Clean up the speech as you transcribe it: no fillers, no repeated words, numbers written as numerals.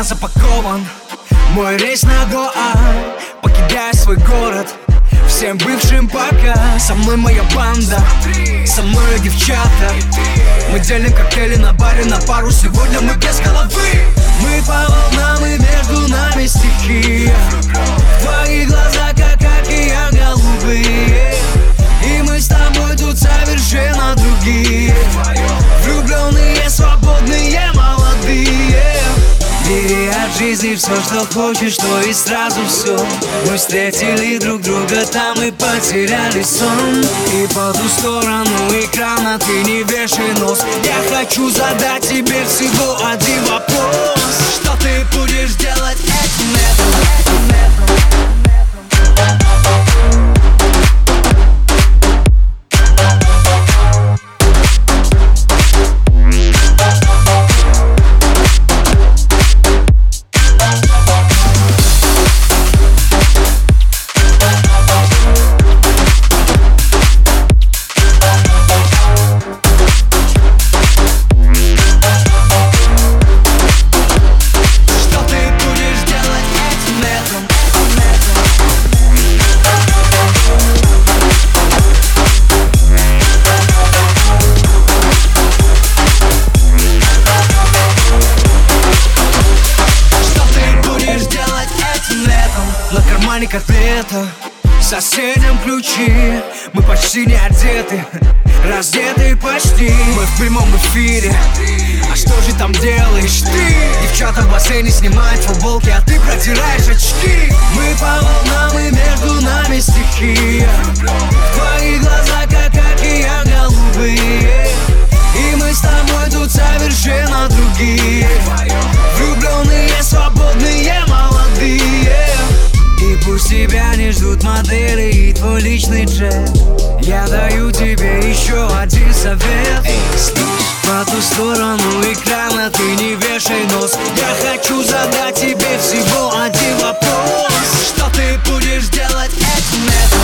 план запакован. Мой рейс на Гоа, покидая свой город. Всем бывшим пока. Со мной моя банда, со мной девчата. Мы делим коктейли на баре на пару. Сегодня мы без головы. Мы по волнам и между нами стихия. Твои глаза как океан голубые. И мы с тобой тут совершенно другие. Влюбленные, свободные, молодые. Бери от жизни все, что хочешь, то и сразу все. Мы встретили друг друга там и потеряли сон. И по ту сторону экрана ты не вешай нос. Я хочу задать тебе всего один вопрос. Что ты будешь делать этим летом? На кармане котлета, в соседнем ключи. Мы почти не одеты, раздеты почти. Мы в прямом эфире, а что же там делаешь ты? Девчата в бассейне снимают футболки, а ты протираешь очки. Мы по волнам и между нами стихия. Твои глаза как океан голубые. И мы с тобой тут совершенно другие. Влюбленные, свободные, молодые. И пусть тебя не ждут модели и твой личный джет. Я даю тебе еще один совет. По ту сторону экрана ты не вешай нос. Я хочу задать тебе всего один вопрос. Что ты будешь делать этим летом?